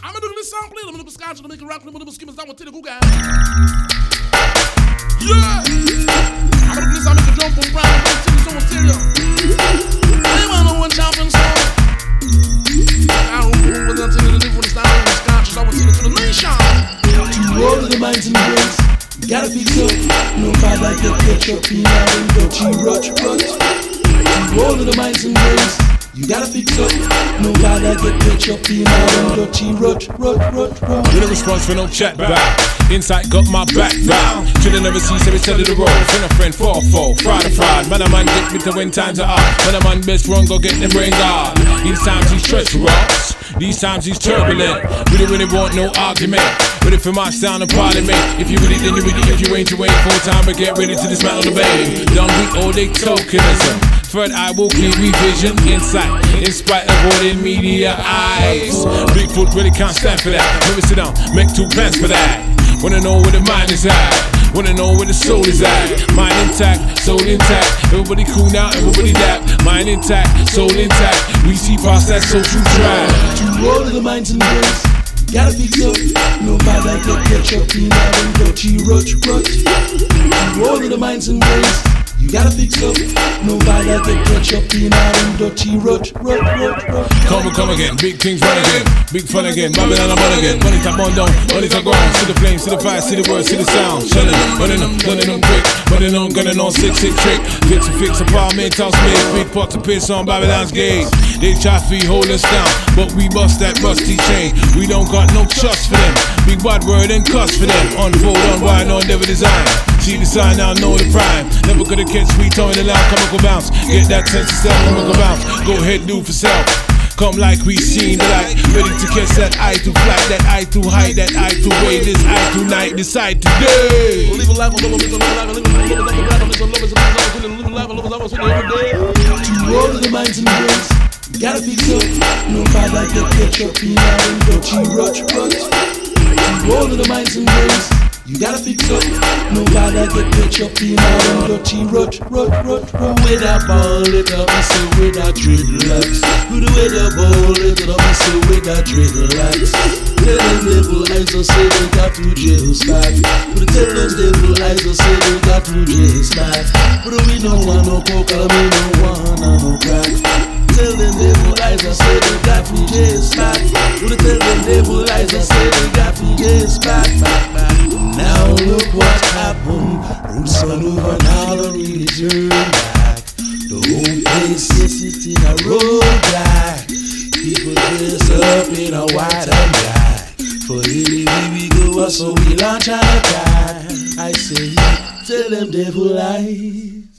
I'm gonna do this song, play. I'm gonna do scotch, I'm gonna make it rock, I'm gonna do skimmers down with the guy. Yeah! I'm gonna do this, I'm gonna make a drum from Brown, I'm gonna sing this on stereo. Anyone know one champion song? I don't know what I'm telling you, the different style of the scotch, I was singing to the nation. To all of the minds and brains, you gotta fix up. Nobody like that ketchup, peanut, and dirty rut. To all of the minds and brains, you gotta fix up. Nobody like that ketchup, peanut, and dirty rut. With a response for no chat back. Insight got my back round. Shoulda never see every side of the road. Friend of friend, fall, fried. Man a man get me to when times are up. Man a man best run, go get them brain guard. These times he's treacherous. These times he's turbulent. We don't really want no argument. But if it march down in parliament, if you really then you really, if you ain't, you ain't. Full time, but get ready to dismantle the bay. Don't be all they tokenism. Third eye will clear revision, insight, in spite of all the media eyes. Bigfoot really can't stand for that. Let me sit down, make 2 plans for that. Wanna know where the mind is at, wanna know where the soul is at. Mind intact, soul intact. Everybody cool now, everybody dap. Mind intact, soul intact. We see past that social trap. To all of the minds and brains, gotta fix up. Nobody like that ketchup, peanut, and dirty rut. To all of the minds and brains, you gotta fix up. Nobody like that ketchup, peanut, and dirty rut. Come again, big things run again, big fun again, Babylon I'm on again. Money top on down, money top ground. See the flame, see the fire, see the word, see the sound. Shelling them, running them quick, running on, gunning on, 6 trick. Fix apartment, house space, big pot to piss on Babylon's gate. They try to hold us down, but we bust that rusty chain. We don't got no trust for them, big bad word and cuss for them. Unfold, unwind, on never design. See the sign now, know the prime. Never could have catch sweet tone in the loud, come bounce. Get that sense of self, come bounce. Go ahead, do for self. Come like we seen the light, ready to catch that eye to flight, that eye to height, that eye to way, this eye tonight, decide today. Live a life, live a life, live a life, live a life, live a life, To all of the minds and brains, you gotta fix up. Nobody like that ketchup, peanut, and dirty rut. To all of the minds and brains, you gotta fix up. Nobody like that ketchup, peanut, and dirty rut. With that ball, it up, I say with that dreadlocks. With the ball, it up, I say with that dreadlocks. Tell them devil eyes, I say they got to jail spot. But tell them devil eyes, I say they got to jail spot. But we don't want no coke, we don't want no crack. Tell them devil eyes, I say they got to jail spot. But tell them devil eyes, I say they got to jail spot. Now look what happened. Roots on over, now don't really turn back. The whole place is in a roadblock. People dress up in a white and black. For anywhere we go, so we launch an attack. I say, tell them devil lies.